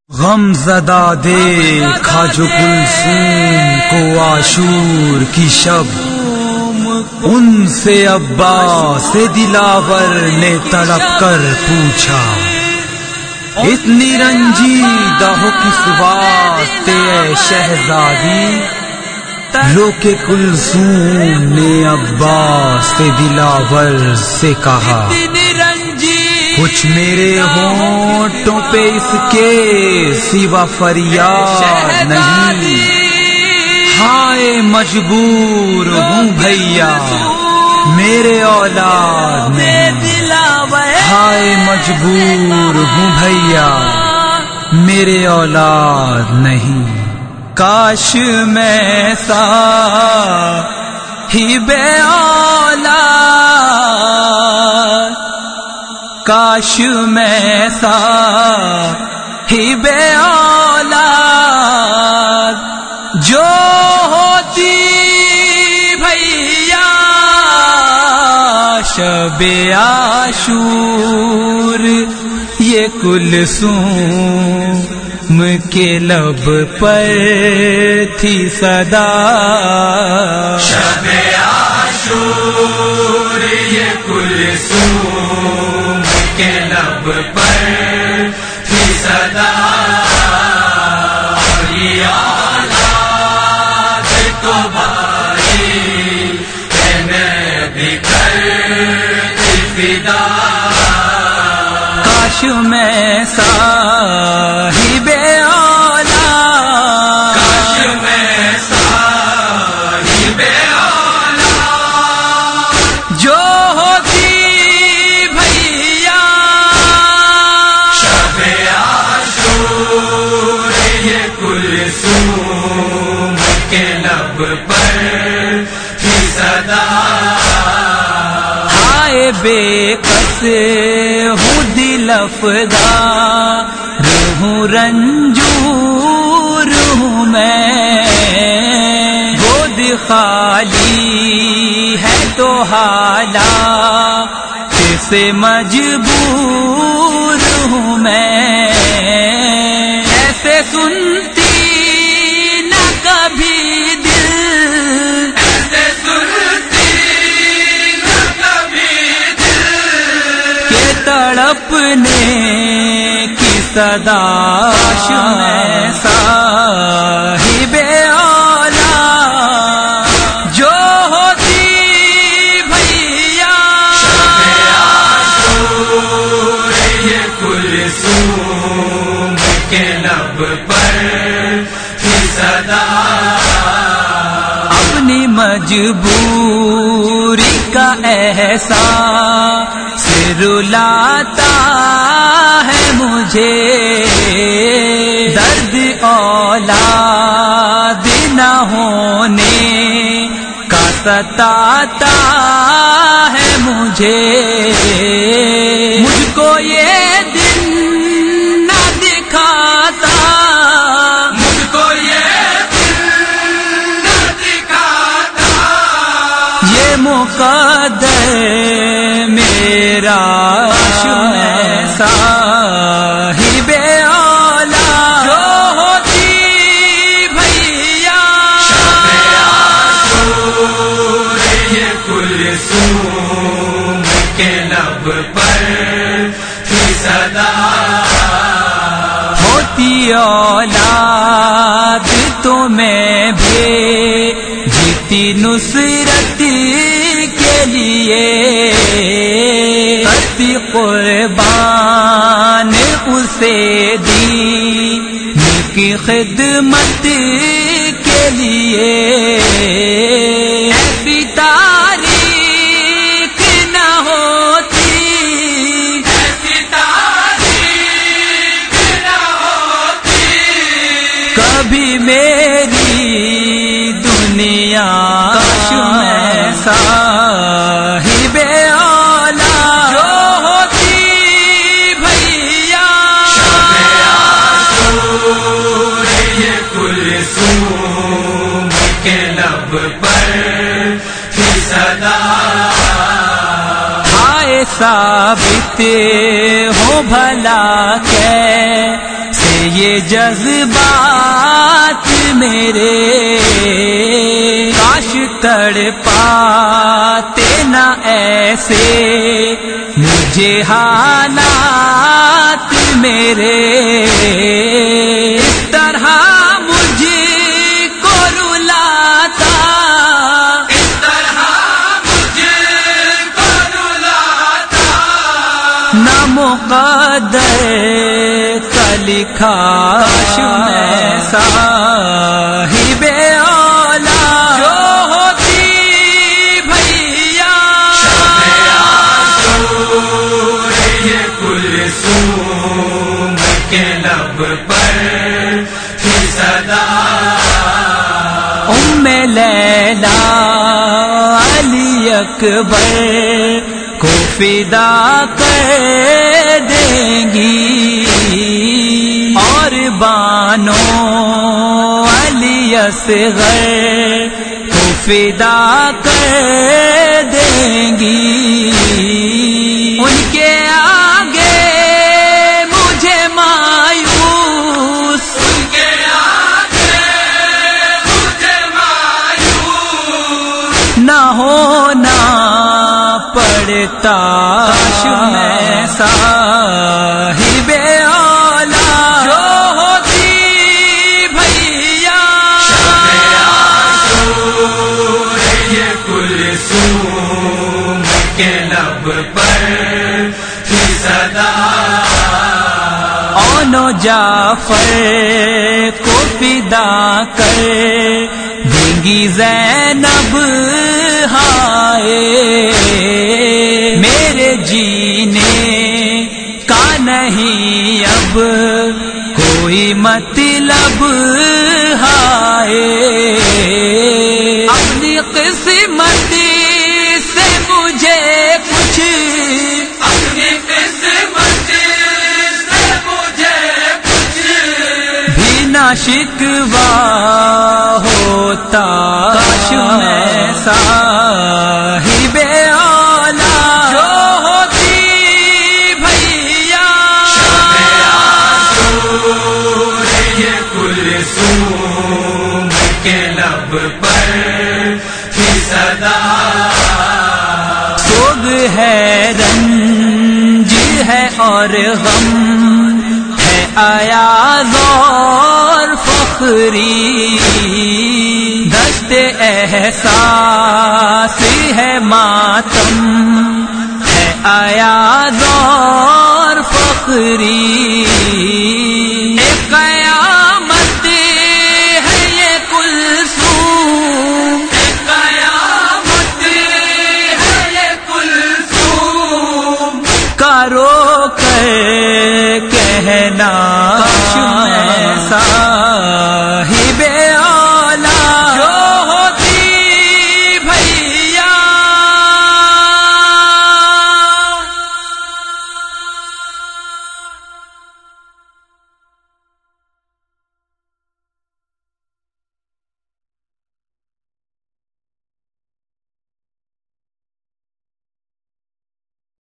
غم زدہ دیکھا جو کلثوم کو عاشور کی شب، ان سے عباس دلاور نے تڑپ کر پوچھا، اتنی رنجیدہ ہو کس واسطے اے شہزادی؟ لو کہ کلثوم نے عباس دلاور سے کہا، کچھ میرے ہونٹوں پہ اس کے سوا فریاد نہیں، ہائے مجبور ہوں بھیا میرے اولاد نہیں، ہائے مجبور ہوں بھیا میرے اولاد نہیں۔ کاش میں صاحب اولاد، کاش میں صاحب اولاد جو ہوتی بھیا شب عاشور، یہ کلثوم کے لب پر تھی صدا، شب عاشور یہ کلثوم کے لب پر تھی صدا، اولاد کو بھائی میں بھی کرتی فدا، کاش میں صاحب اولاد، کاش میں صاحب اولاد جو ہوتی بھیا شب عاشور یہ کلثوم کے لب پر تھی صدا، ہائے بے کس ہوں دل افگا ہوں رنجور ہوں میں، گود خالی ہے تو حالات سے مجبور ہوں میں، ایسے سنتی نہ کبھی دل، ایسے سنتی نہ کبھی دل، کہ تڑپنے کی صدا، کاش میں صاحب اولاد جو ہوتی بھیا شب عاشور یہ کلثوم کے لب پر تھی صدا، اپنی مجبوری کا احساس رلاتا ہے مجھے، درد اولاد نہ ہونے کا ستاتا ہے مجھے، مجھ کو یہ دن نہ دکھاتا، مجھ کو یہ دل نہ دکھاتا، یہ مقدر میرا کاش میں صاحب اولاد جو ہوتی بھیا شب عاشور یہ کلثوم کے لب پر تھی صدا، ہوتی اولاد تو میں بھیجتی نصرت کے لیے، کرتی قربان اسے دین کی خدمت کے لیے، ایسی تاریخ نہ ہوتی، ایسی تاریخ نہ ہوتی، کبھی میری دنیا، کاش میں صاحب اولاد جو ہوتی بھیا شب عاشور یہ کلثوم کے لب پر تھی صدا، ہائے ثابت ہو بھلا کیسے یہ جذبات میرے کاش تڑپاتے نہ ایسے مجھے حالات میرے اس طرح مجھے کو رلاتا اس طرح مجھے کو رلاتا نہ مقدر کا لکھا میں صاحب اولا جو ہوتی بھیا یہ کلثوم کے لب پر تھی صدا ام لیلا علی اکبر کو فدا کر دیں گی اور بانو علی اصغر کو فدا کر دیں گی ان کے آگے مجھے مایوس ان کے آگے مجھے مایوس نہ ہونا پڑتا میں صاحب اولا جو ہوتی بھیا یہ کلثوم کے لب پر تھی صدا اونو جعفر کو فدا کر دیں گی زینب ہائے میرے جینے کا نہیں اب کوئی مطلب ہائے اپنی قسمت سے مجھے کچھ اپنی قسمت سے مجھے کچھ بھی نہ شکوا ہوتا کاش میں صاحب اولا جو ہوتی بھیا یہ کلثوم کے لب پر تھی صدا سوگ ہے رنج ہے اور غم ہے ایاز اور فخری دست احساس ہے ماتم ہے ایاز اور فخری ایک قیامت ہے یہ کلثوم ایک قیامت ہے یہ کلثوم کا رو کر کہنا